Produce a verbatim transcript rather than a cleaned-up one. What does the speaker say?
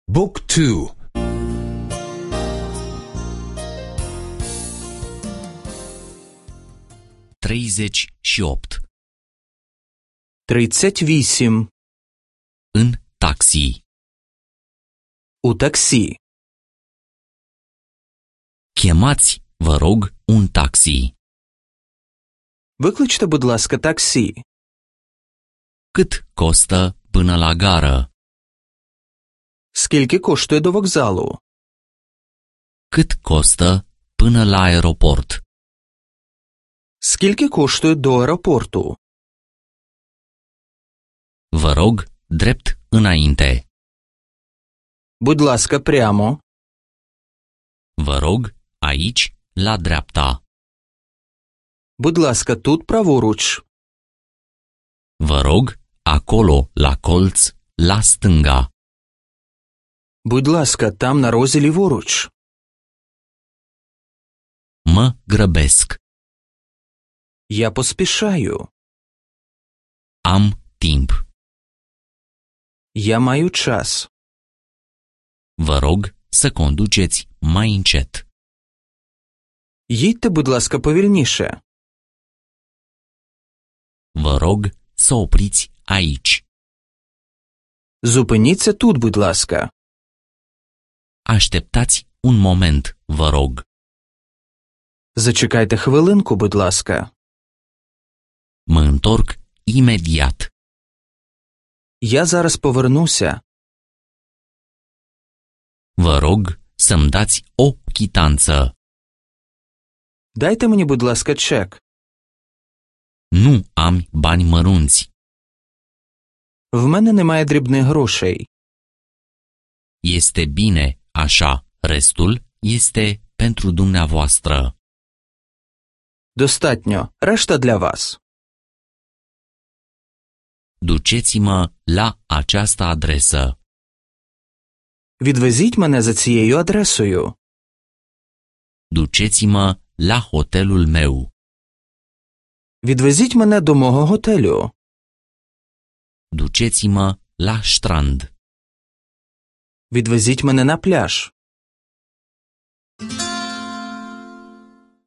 Book two. treizeci și opt. Тридцять вісім. În taxi. У таксі. Chemați, vă rog, un taxi. Викличте, будь ласка, таксі. Cât costă până la gară? Скільки коштує до вокзалу? Cât costă până la aeroport? Скільки коштує до аеропорту? Vă rog, drept înainte. Будь ласка, прямо. Vă rog, aici, la dreapta. Будь ласка, тут праворуч. Vă rog, acolo, la colț, la stânga. Будь ласка, там на розі ліворуч. Mă grăbesc. Я поспішаю. Am timp. Я маю час. Vă rog să conduceți mai încet. Їдьте, будь ласка, повільніше. Vă rog să opriți aici. Зупиніться тут, будь ласка. Așteptați un moment, vă rog. Зачекайте хвилинку, будь ласка. Mă întorc imediat. Я зараз повернуся. Vă rog să-mi dați o chitanță. Дайте мені, будь ласка, чек. Nu am bani mărunți. В мене немає дрібних грошей. Este bine așa, restul este pentru dumneavoastră. Достатньо. Решта для вас. Duceți-mă la această adresă. Відвезіть мене за цією адресою. Duceți-mă la hotelul meu. Відвезіть мене до мого готелю. Duceți-mă la strand. Відвезіть мене на пляж.